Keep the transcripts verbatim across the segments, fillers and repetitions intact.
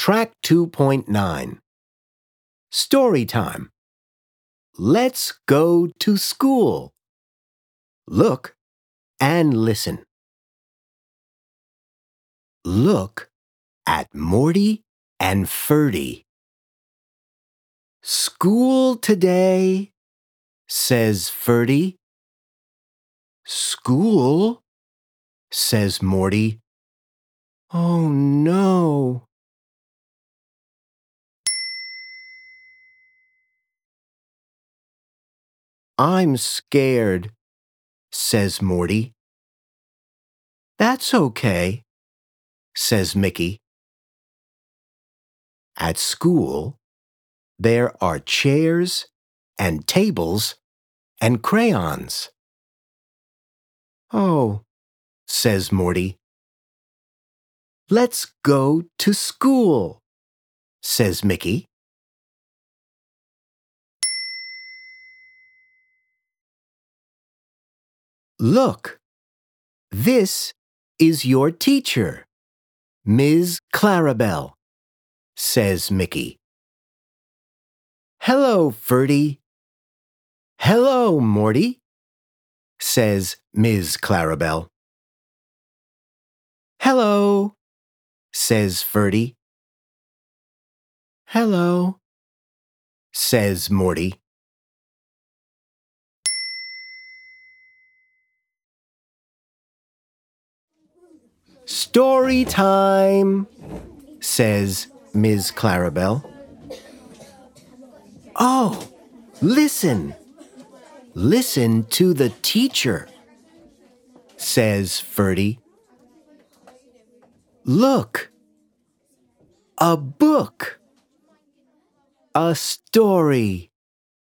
Track two point nine. Story time. Let's go to school. Look and listen. Look at Morty and Ferdy. School today, says Ferdy. School, says Morty. Oh no. I'm scared, says Morty. That's okay, says Mickey. At school, there are chairs and tables and crayons. Oh, says Morty. Let's go to school, says Mickey. Look, this is your teacher, Miz Clarabelle, says Mickey. Hello, Ferdy. Hello, Morty, says Miz Clarabelle. Hello, says Ferdy. Hello, says Morty. Story time, says Miz Clarabelle. Oh, listen. Listen to the teacher, says Ferdy. Look, a book, a story.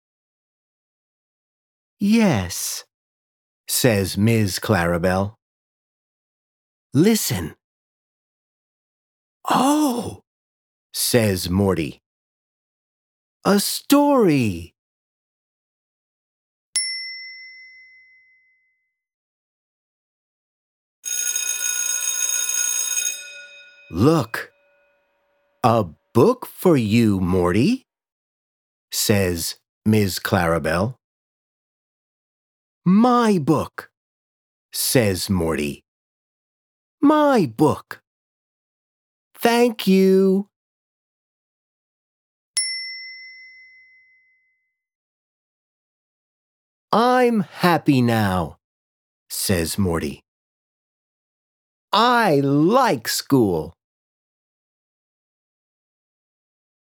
Yes, says Miz Clarabelle. Listen. Oh, says Morty. A story. Look, a book for you, Morty, says Miz Clarabelle. My book, says Morty. My book. Thank you. I'm happy now, says Morty. I like school.